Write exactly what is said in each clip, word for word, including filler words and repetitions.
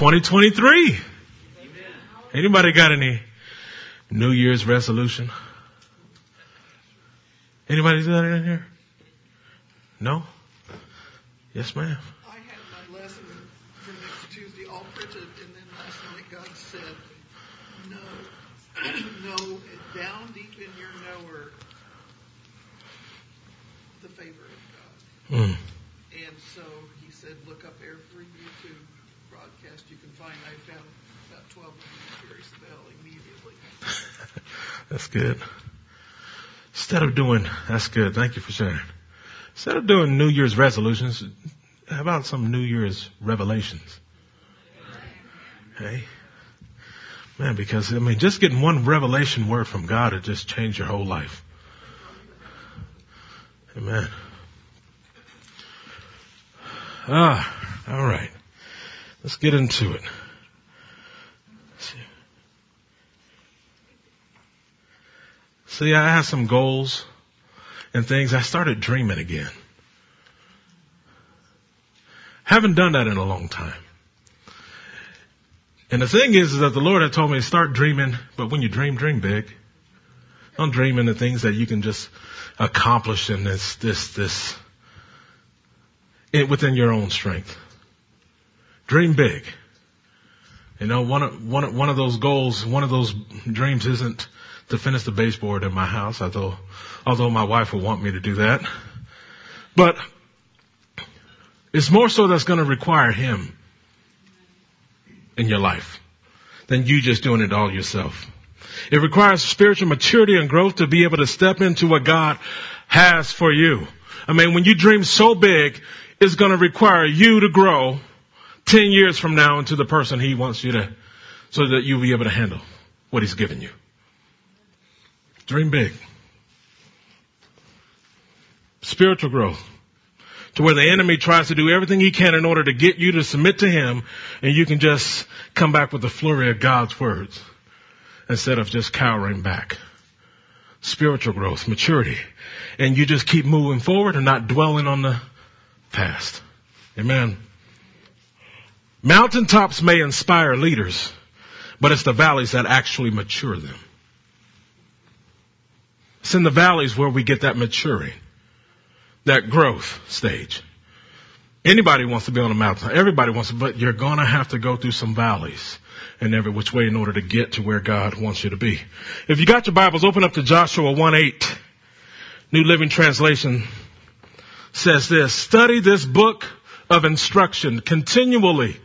twenty twenty-three. Anybody got any New Year's resolution? Anybody do that in here? No? Yes, ma'am. I had my lesson for next Tuesday all printed, and then last night God said, no, no, down deep in your knower, the favor of God. Mm. And so he said, look up every YouTube broadcast you can find. I found about twelve of them, Jerry Spell, immediately. That's good. Instead of doing, that's good. Thank you for sharing. Instead of doing New Year's resolutions, how about some New Year's revelations? Hey, man, because I mean, just getting one revelation word from God would just change your whole life. Amen. Ah, all right. Let's get into it. See, I had some goals and things. I started dreaming again. Haven't done that in a long time. And the thing is, is that the Lord had told me to start dreaming, but when you dream, dream big. Don't dream in the things that you can just accomplish in this, this, this, it, within your own strength. Dream big. You know, one of, one of, one of those goals, one of those dreams isn't to finish the baseboard in my house, although, although my wife would want me to do that. But it's more so that's going to require Him in your life than you just doing it all yourself. It requires spiritual maturity and growth to be able to step into what God has for you. I mean, when you dream so big, it's going to require you to grow ten years from now into the person He wants you to, so that you'll be able to handle what He's given you. Dream big. Spiritual growth. To where the enemy tries to do everything he can in order to get you to submit to him, and you can just come back with the flurry of God's words instead of just cowering back. Spiritual growth, maturity. And you just keep moving forward and not dwelling on the past. Amen. Mountaintops may inspire leaders, but it's the valleys that actually mature them. It's in the valleys where we get that maturing, that growth stage. Anybody wants to be on a mountain. Everybody wants to, but you're going to have to go through some valleys in every which way in order to get to where God wants you to be. If you got your Bibles, open up to Joshua one eight. New Living Translation says this: study this book of instruction continually.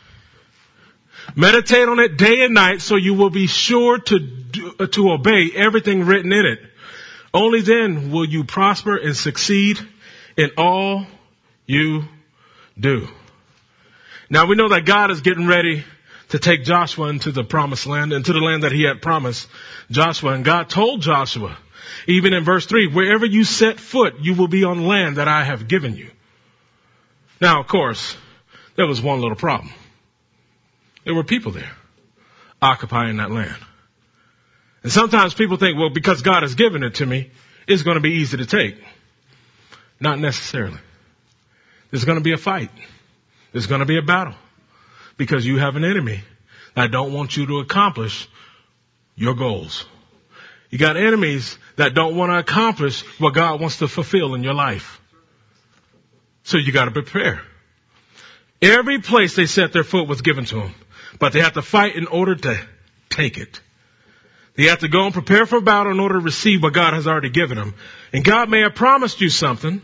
Meditate on it day and night so you will be sure to do, to obey everything written in it. Only then will you prosper and succeed in all you do. Now we know that God is getting ready to take Joshua into the promised land, into the land that he had promised Joshua. And God told Joshua, even in verse three, wherever you set foot, you will be on land that I have given you. Now, of course, there was one little problem. There were people there occupying that land. And sometimes people think, well, because God has given it to me, it's going to be easy to take. Not necessarily. There's going to be a fight. There's going to be a battle. Because you have an enemy that don't want you to accomplish your goals. You got enemies that don't want to accomplish what God wants to fulfill in your life. So you got to prepare. Every place they set their foot was given to them, but they have to fight in order to take it. They have to go and prepare for battle in order to receive what God has already given them. And God may have promised you something,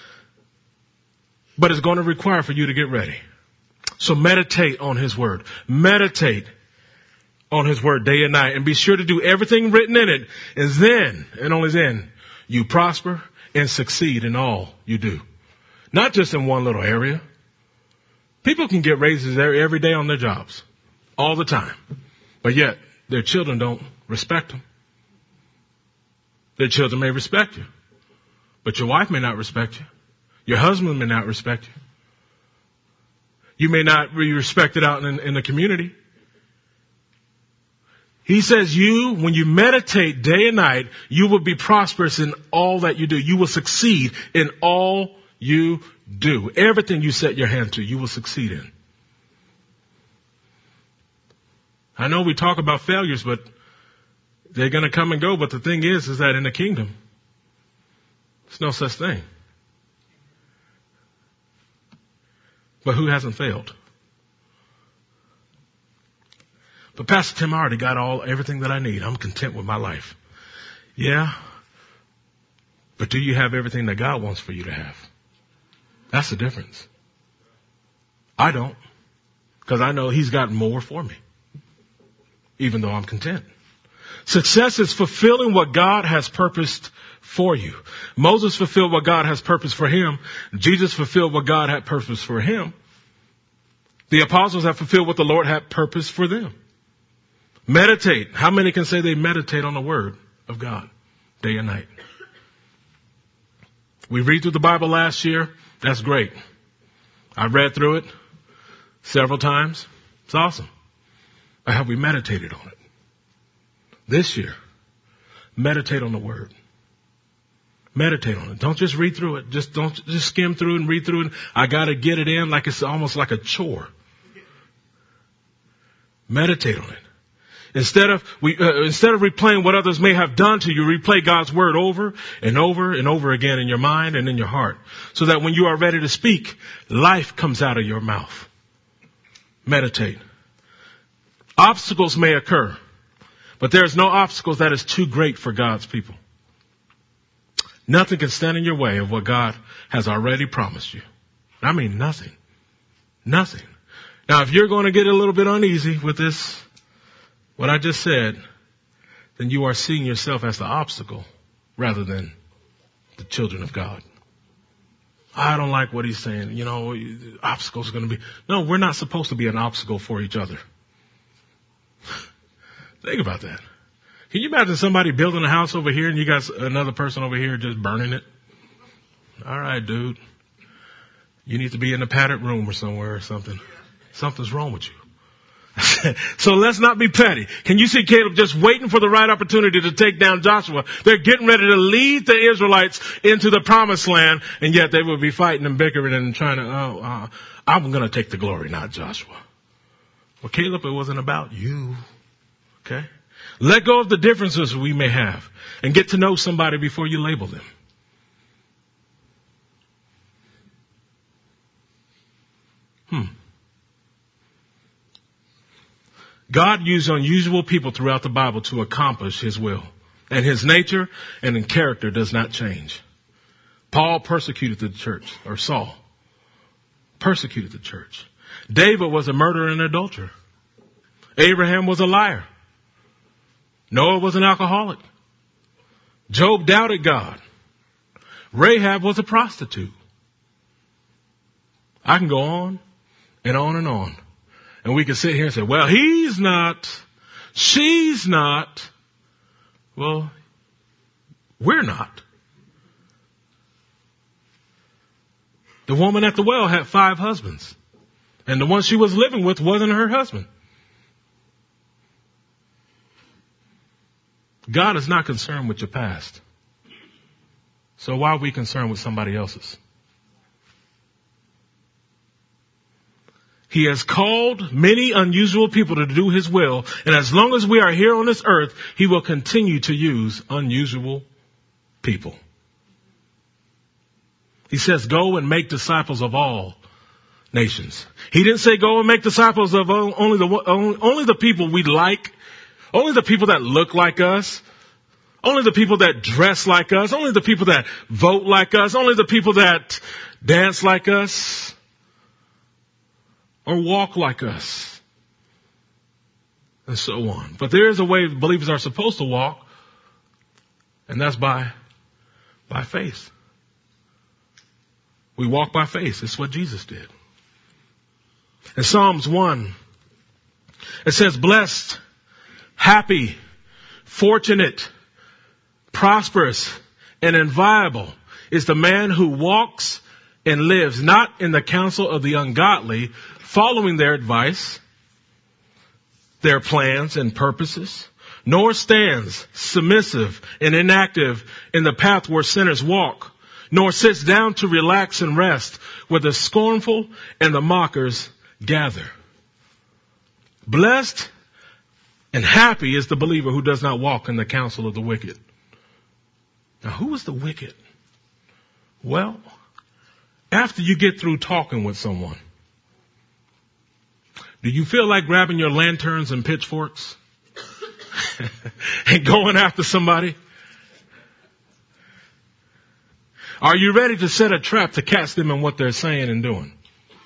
but it's going to require for you to get ready. So meditate on His Word. Meditate on His Word day and night, and be sure to do everything written in it. And then, and only then, you prosper and succeed in all you do. Not just in one little area. People can get raises there every day on their jobs, all the time. But yet, their children don't respect them. Their children may respect you, but your wife may not respect you. Your husband may not respect you. You may not be respected out in, in the community. He says you, when you meditate day and night, you will be prosperous in all that you do. You will succeed in all you do. Everything you set your hand to, you will succeed in. I know we talk about failures, but they're going to come and go. But the thing is, is that in the kingdom, there's no such thing. But who hasn't failed? But Pastor Tim, I already got all, everything that I need. I'm content with my life. Yeah. But do you have everything that God wants for you to have? That's the difference. I don't. Because I know He's got more for me. Even though I'm content. Success is fulfilling what God has purposed for you. Moses fulfilled what God has purposed for him. Jesus fulfilled what God had purposed for him. The apostles have fulfilled what the Lord had purposed for them. Meditate. How many can say they meditate on the word of God day and night? We read through the Bible last year. That's great. I read through it several times. It's awesome. But have we meditated on it? This year, meditate on the word. Meditate on it. Don't just read through it. Just don't just skim through and read through it. I got to get it in like it's almost like a chore. Meditate on it. Instead of we uh, instead of replaying what others may have done to you, replay God's word over and over and over again in your mind and in your heart, so that when you are ready to speak, life comes out of your mouth. Meditate. Obstacles may occur, but there is no obstacles that is too great for God's people. Nothing can stand in your way of what God has already promised you. I mean, nothing. Nothing. Now, if you're going to get a little bit uneasy with this, what I just said, then you are seeing yourself as the obstacle rather than the children of God. I don't like what he's saying. You know, obstacles are going to be. No, we're not supposed to be an obstacle for each other. Think about that. Can you imagine somebody building a house over here and you got another person over here just burning it? All right, dude. You need to be in a padded room or somewhere or something. Something's wrong with you. So let's not be petty. Can you see Caleb just waiting for the right opportunity to take down Joshua? They're getting ready to lead the Israelites into the promised land, and yet they will be fighting and bickering and trying to, oh, uh, I'm going to take the glory, not Joshua. Well, Caleb, it wasn't about you. Okay? Let go of the differences we may have and get to know somebody before you label them. Hmm. God used unusual people throughout the Bible to accomplish his will. And his nature and in character does not change. Paul persecuted the church, or Saul persecuted the church. David was a murderer and adulterer. Abraham was a liar. Noah was an alcoholic. Job doubted God. Rahab was a prostitute. I can go on and on and on. And we can sit here and say, well, he's not, she's not. Well, we're not. The woman at the well had five husbands. And the one she was living with wasn't her husband. God is not concerned with your past. So why are we concerned with somebody else's? He has called many unusual people to do his will. And as long as we are here on this earth, he will continue to use unusual people. He says, go and make disciples of all nations. He didn't say go and make disciples of only the, only the people we like, only the people that look like us, only the people that dress like us, only the people that vote like us, only the people that dance like us. Or walk like us. And so on. But there is a way believers are supposed to walk. And that's by, by faith. We walk by faith. It's what Jesus did. In Psalms one, it says, blessed, happy, fortunate, prosperous, and enviable is the man who walks and lives not in the counsel of the ungodly, following their advice, their plans and purposes, nor stands submissive and inactive in the path where sinners walk, nor sits down to relax and rest where the scornful and the mockers gather. Blessed And happy is the believer who does not walk in the counsel of the wicked. Now, who is the wicked? Well, after you get through talking with someone, do you feel like grabbing your lanterns and pitchforks and going after somebody? Are you ready to set a trap to catch them in what they're saying and doing?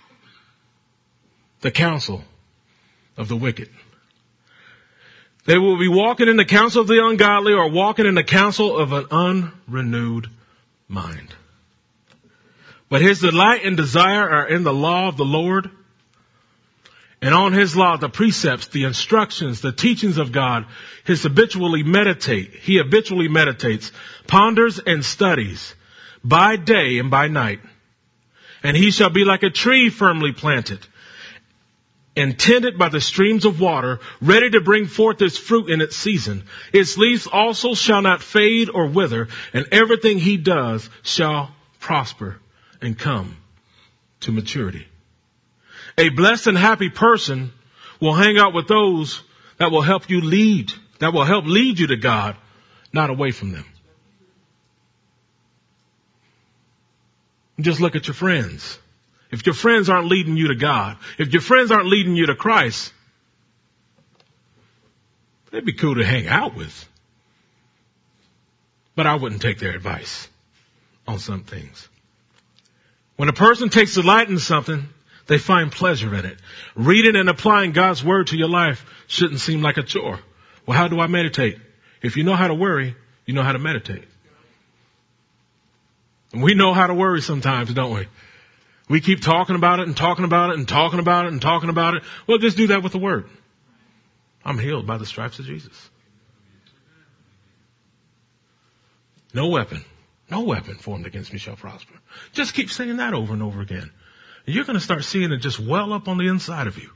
The counsel of the wicked. They will be walking in the counsel of the ungodly or walking in the counsel of an unrenewed mind. But his delight and desire are in the law of the Lord. And on his law, the precepts, the instructions, the teachings of God, his habitually meditate. He habitually meditates, ponders and studies by day and by night. And he shall be like a tree firmly planted and tended by the streams of water, ready to bring forth its fruit in its season. Its leaves also shall not fade or wither, and everything he does shall prosper and come to maturity. A blessed and happy person will hang out with those that will help you lead, that will help lead you to God, not away from them. Just look at your friends. If your friends aren't leading you to God, if your friends aren't leading you to Christ, they'd be cool to hang out with. But I wouldn't take their advice on some things. When a person takes delight in something, they find pleasure in it. Reading and applying God's word to your life shouldn't seem like a chore. Well, how do I meditate? If you know how to worry, you know how to meditate. And we know how to worry sometimes, don't we? We keep talking about it and talking about it and talking about it and talking about it. Well, just do that with the word. I'm healed by the stripes of Jesus. No weapon, no weapon formed against me shall prosper. Just keep saying that over and over again. And you're going to start seeing it just well up on the inside of you.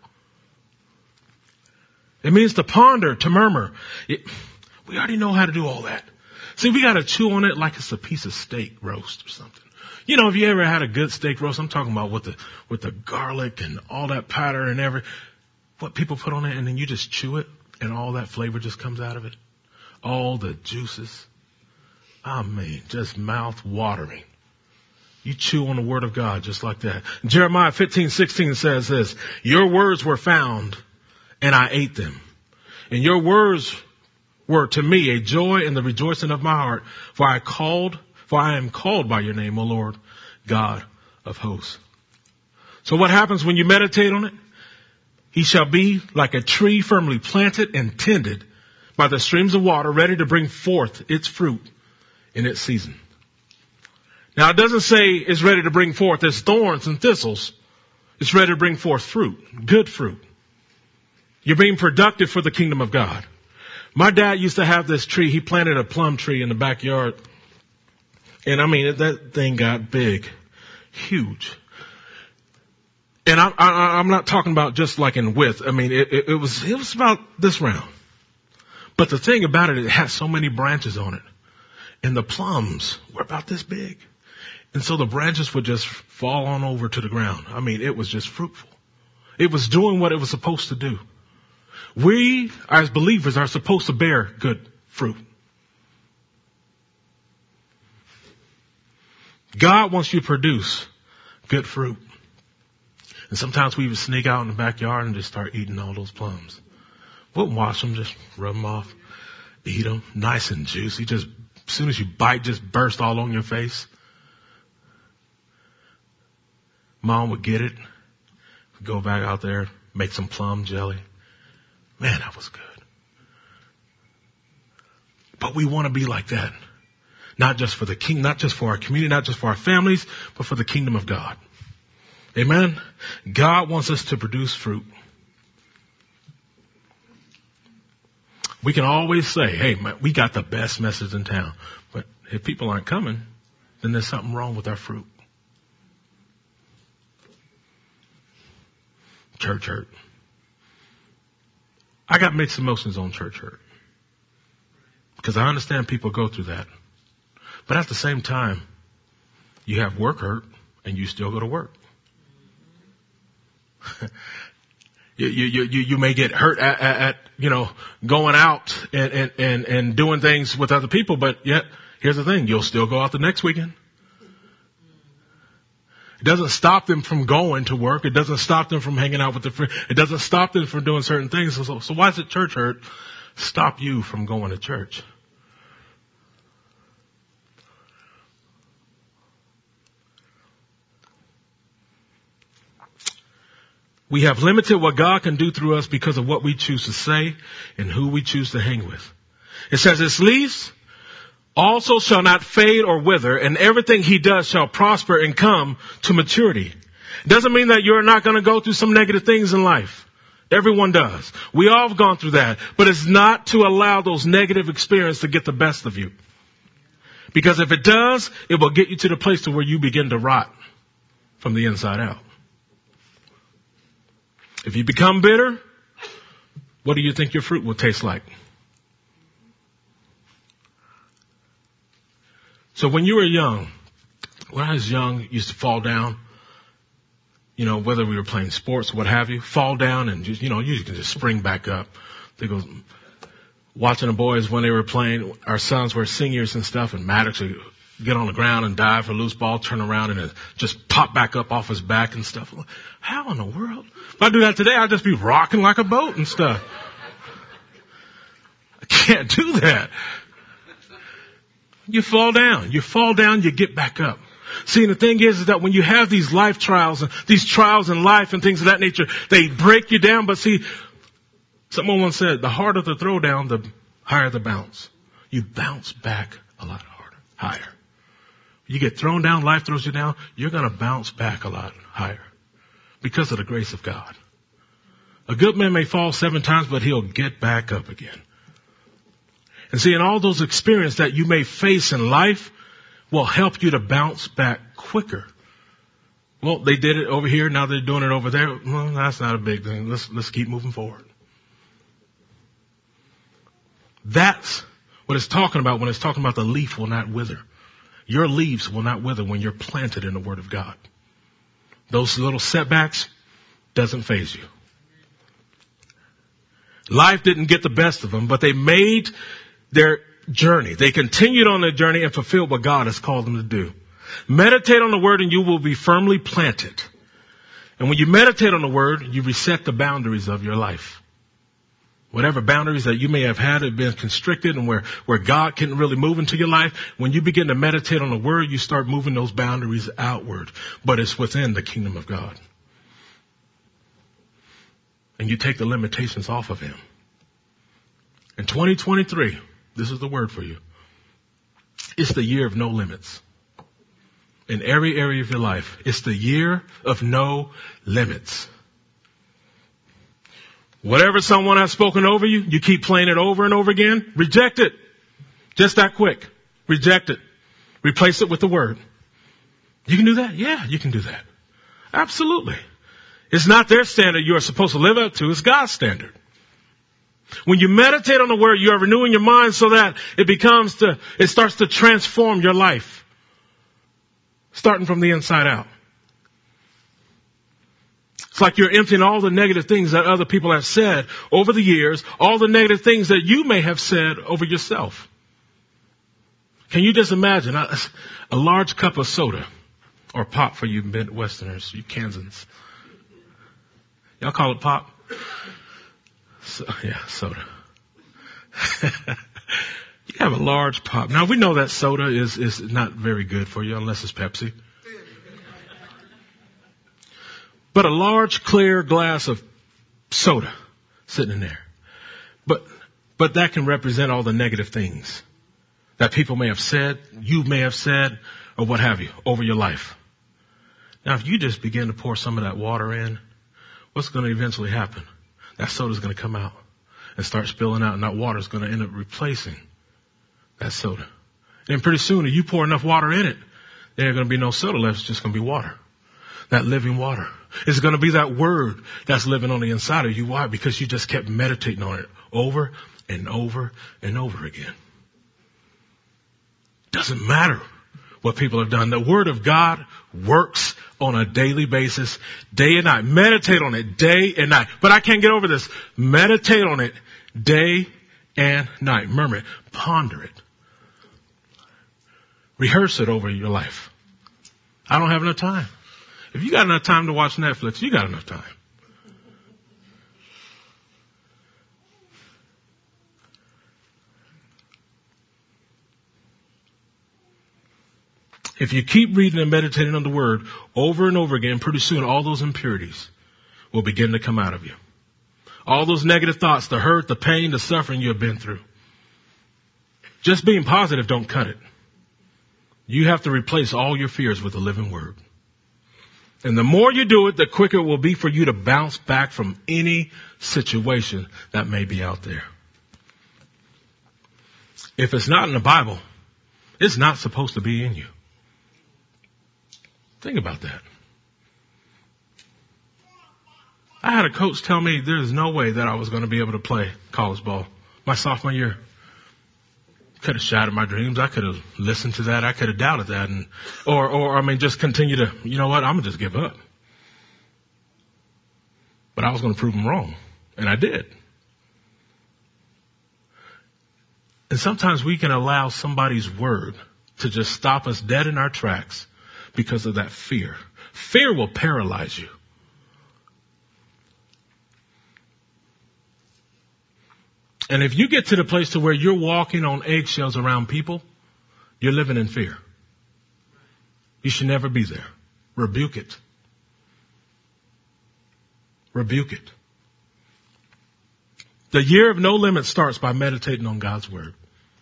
It means to ponder, to murmur. It, we already know how to do all that. See, we got to chew on it like it's a piece of steak roast or something. You know, if you ever had a good steak roast, I'm talking about with the, with the garlic and all that powder and every, what people put on it, and then you just chew it and all that flavor just comes out of it. All the juices. I mean, just mouth watering. You chew on the word of God just like that. Jeremiah fifteen sixteen says this, your words were found and I ate them. And your words were to me a joy and the rejoicing of my heart, for I called For I am called by your name, O Lord, God of hosts. So what happens when you meditate on it? He shall be like a tree firmly planted and tended by the streams of water, ready to bring forth its fruit in its season. Now, it doesn't say it's ready to bring forth its thorns and thistles. It's ready to bring forth fruit, good fruit. You're being productive for the kingdom of God. My dad used to have this tree. He planted a plum tree in the backyard. And I mean, that thing got big, huge. And I, I, I'm not talking about just like in width. I mean, it, it, it was, it was about this round. But the thing about it, it had so many branches on it. And the plums were about this big. And so the branches would just fall on over to the ground. I mean, it was just fruitful. It was doing what it was supposed to do. We, as believers, are supposed to bear good fruit. God wants you to produce good fruit. And sometimes we would sneak out in the backyard and just start eating all those plums. Wouldn't wash them, just rub them off, eat them, nice and juicy. Just as soon as you bite, just burst all on your face. Mom would get it, go back out there, make some plum jelly. Man, that was good. But we want to be like that. Not just for the king, not just for our community, not just for our families, but for the kingdom of God. Amen. God wants us to produce fruit. We can always say, hey, man, we got the best message in town. But if people aren't coming, then there's something wrong with our fruit. Church hurt. I got mixed emotions on church hurt. Because I understand people go through that. But at the same time, you have work hurt and you still go to work. You, you, you, you may get hurt at, at, at you know, going out and, and, and, and doing things with other people, but yet, here's the thing, you'll still go out the next weekend. It doesn't stop them from going to work. It doesn't stop them from hanging out with their friends. It doesn't stop them from doing certain things. So, so why does the church hurt stop you from going to church? We have limited what God can do through us because of what we choose to say and who we choose to hang with. It says, its leaves also shall not fade or wither, and everything he does shall prosper and come to maturity. It doesn't mean that you're not going to go through some negative things in life. Everyone does. We all have gone through that. But it's not to allow those negative experiences to get the best of you. Because if it does, it will get you to the place to where you begin to rot from the inside out. If you become bitter, what do you think your fruit will taste like? So when you were young, when I was young, used to fall down, you know, whether we were playing sports, what have you, fall down and just, you know, you can just spring back up. They go, watching the boys when they were playing, our sons were seniors and stuff, and Maddox would get on the ground and dive for a loose ball, turn around and it just pop back up off his back and stuff. How in the world? If I do that today, I'd just be rocking like a boat and stuff. I can't do that. You fall down. You fall down, you get back up. See, and the thing is, is that when you have these life trials and these trials in life and things of that nature, they break you down. But see, someone once said, the harder the throwdown, the higher the bounce. You bounce back a lot harder, higher. You get thrown down, life throws you down, you're going to bounce back a lot higher because of the grace of God. A good man may fall seven times, but he'll get back up again. And see, in all those experiences that you may face in life will help you to bounce back quicker. Well, they did it over here, now they're doing it over there. Well, that's not a big thing. Let's, let's keep moving forward. That's what it's talking about when it's talking about the leaf will not wither. Your leaves will not wither when you're planted in the Word of God. Those little setbacks doesn't faze you. Life didn't get the best of them, but they made their journey. They continued on their journey and fulfilled what God has called them to do. Meditate on the Word and you will be firmly planted. And when you meditate on the Word, you reset the boundaries of your life. Whatever boundaries that you may have had have been constricted and where, where God can't really move into your life, when you begin to meditate on the Word, you start moving those boundaries outward. But it's within the kingdom of God. And you take the limitations off of Him. In twenty twenty-three, this is the word for you. It's the year of no limits. In every area of your life, it's the year of no limits. Whatever someone has spoken over you, you keep playing it over and over again, reject it. Just that quick. Reject it. Replace it with the Word. You can do that? Yeah, you can do that. Absolutely. It's not their standard you are supposed to live up to. It's God's standard. When you meditate on the Word, you are renewing your mind so that it becomes to, it starts to transform your life. Starting from the inside out. It's like you're emptying all the negative things that other people have said over the years, all the negative things that you may have said over yourself. Can you just imagine a, a large cup of soda or pop for you Midwesterners, you Kansans? Y'all call it pop? So, yeah, soda. You have a large pop. Now we know that soda is, is not very good for you unless it's Pepsi. But a large clear glass of soda sitting in there. But, but that can represent all the negative things that people may have said, you may have said, or what have you, over your life. Now if you just begin to pour some of that water in, what's going to eventually happen? That soda's going to come out and start spilling out, and that water's going to end up replacing that soda. And pretty soon, if you pour enough water in it, there ain't going to be no soda left. It's just going to be water. That living water. It's going to be that Word that's living on the inside of you. Why? Because you just kept meditating on it over and over and over again. Doesn't matter what people have done. The Word of God works on a daily basis, day and night. Meditate on it day and night. But I can't get over this. Meditate on it day and night. Murmur it. Ponder it. Rehearse it over your life. I don't have enough time. If you got enough time to watch Netflix, you got enough time. If you keep reading and meditating on the Word over and over again, pretty soon all those impurities will begin to come out of you. All those negative thoughts, the hurt, the pain, the suffering you have been through. Just being positive don't cut it. You have to replace all your fears with the living Word. And the more you do it, the quicker it will be for you to bounce back from any situation that may be out there. If it's not in the Bible, it's not supposed to be in you. Think about that. I had a coach tell me there's no way that I was going to be able to play college ball my sophomore year. Could have shattered my dreams. I could have listened to that. I could have doubted that. And, or, or, I mean, just continue to, you know what? I'm going to just give up. But I was going to prove him wrong. And I did. And sometimes we can allow somebody's word to just stop us dead in our tracks because of that fear. Fear will paralyze you. And if you get to the place to where you're walking on eggshells around people, you're living in fear. You should never be there. Rebuke it. Rebuke it. The year of no limits starts by meditating on God's Word.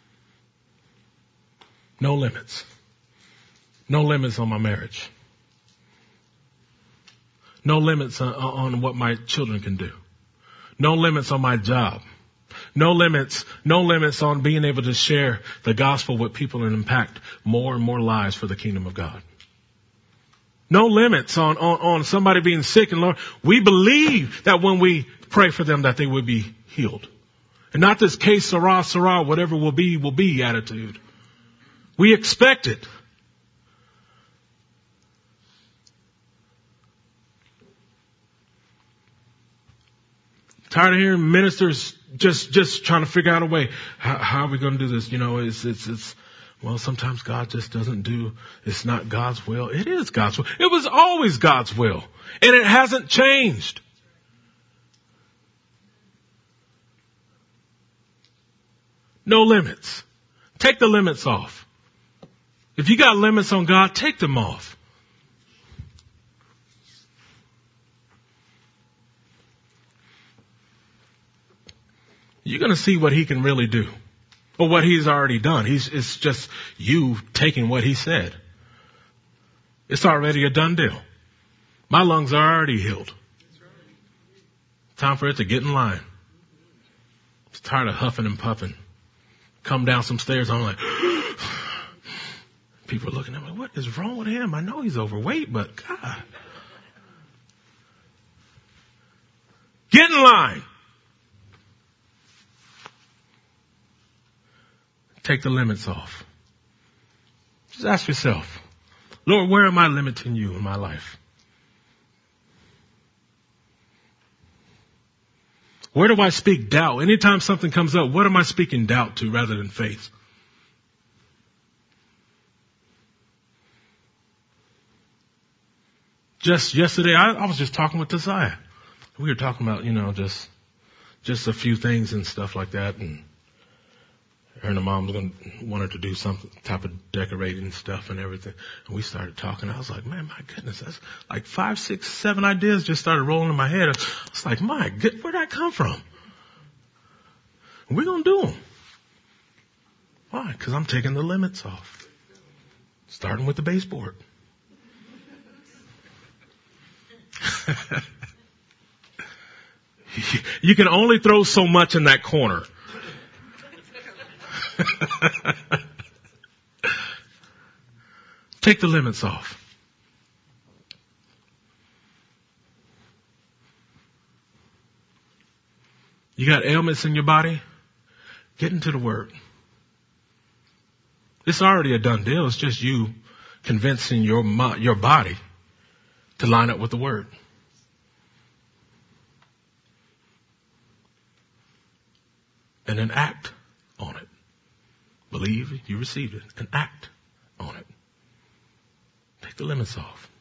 No limits. No limits on my marriage. No limits on, on what my children can do. No limits on my job. No limits, no limits on being able to share the gospel with people and impact more and more lives for the kingdom of God. No limits on, on, on somebody being sick and Lord. We believe that when we pray for them that they will be healed. And not this case, Sarah, Sarah, whatever will be, will be attitude. We expect it. Tired of hearing ministers just, just trying to figure out a way. How, how are we going to do this? You know, it's, it's, it's, well, sometimes God just doesn't do, it's not God's will. It is God's will. It was always God's will. And it hasn't changed. No limits. Take the limits off. If you got limits on God, take them off. You're going to see what he can really do. Or what he's already done. He's, it's just you taking what he said. It's already a done deal. My lungs are already healed. Time for it to get in line. I'm tired of huffing and puffing. Come down some stairs, I'm like, people are looking at me, what is wrong with him? I know he's overweight, but God. Get in line. Take the limits off. Just ask yourself, Lord, where am I limiting you in my life? Where do I speak doubt? Anytime something comes up, what am I speaking doubt to rather than faith? Just yesterday, I, I was just talking with Desire. We were talking about, you know, just, just a few things and stuff like that. And her and the mom was going to wanted to do some type of decorating stuff and everything. And we started talking. I was like, man, my goodness, that's like five, six, seven ideas just started rolling in my head. I was like, my good, where'd that come from? And we're going to do them. Why? Because I'm taking the limits off. Starting with the baseboard. You can only throw so much in that corner. Take the limits off. You got ailments in your body? Get into the Word. It's already a done deal. It's just you convincing your your body to line up with the word. And then act on it. Believe you received it and act on it. Take the limits off.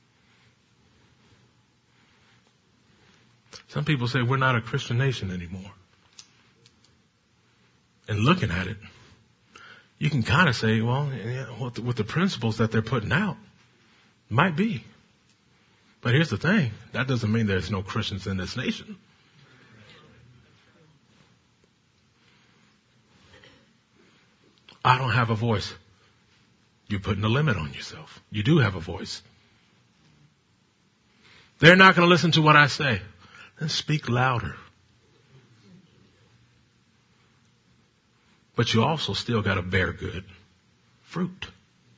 Some people say we're not a Christian nation anymore. And looking at it, you can kind of say, well, yeah, with, the, with the principles that they're putting out, might be. But here's the thing. That doesn't mean there's no Christians in this nation. I don't have a voice. You're putting a limit on yourself. You do have a voice. They're not going to listen to what I say. Then speak louder. But you also still got to bear good fruit.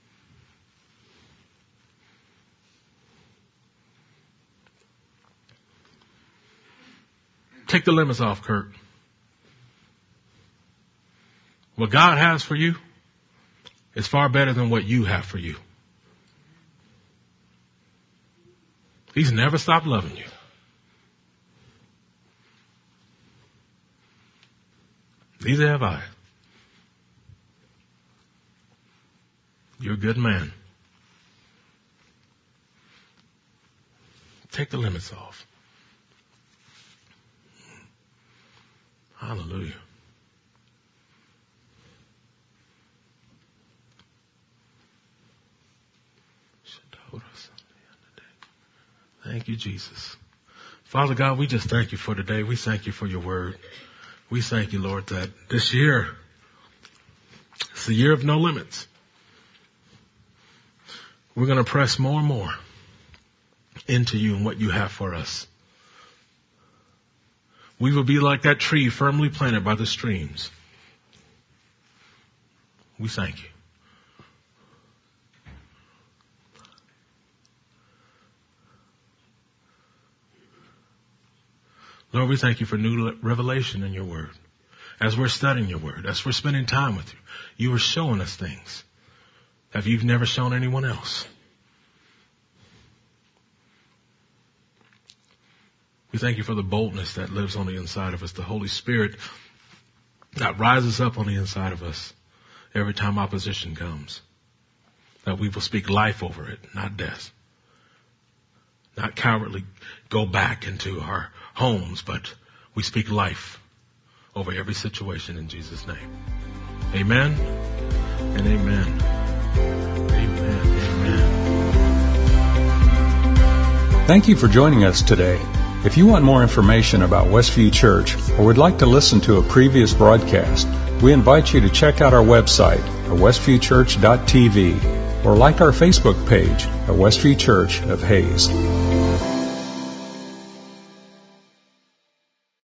Take the limits off, Kurt. What God has for you is far better than what you have for you. He's never stopped loving you. Neither have I. You're a good man. Take the limits off. Hallelujah. Thank you, Jesus. Father God, we just thank you for today. We thank you for your word. We thank you, Lord, that this year, it's the year of no limits. We're going to press more and more into you and what you have for us. We will be like that tree firmly planted by the streams. We thank you. Lord, we thank you for new revelation in your word. As we're studying your word, as we're spending time with you, you are showing us things that you've never shown anyone else. We thank you for the boldness that lives on the inside of us, the Holy Spirit that rises up on the inside of us every time opposition comes. That we will speak life over it, not death. Not cowardly go back into our homes, but we speak life over every situation in Jesus' name. Amen and amen. Amen. Amen. Thank you for joining us today. If you want more information about Westview Church or would like to listen to a previous broadcast, we invite you to check out our website at westview church dot t v or like our Facebook page at Westview Church of Hayes.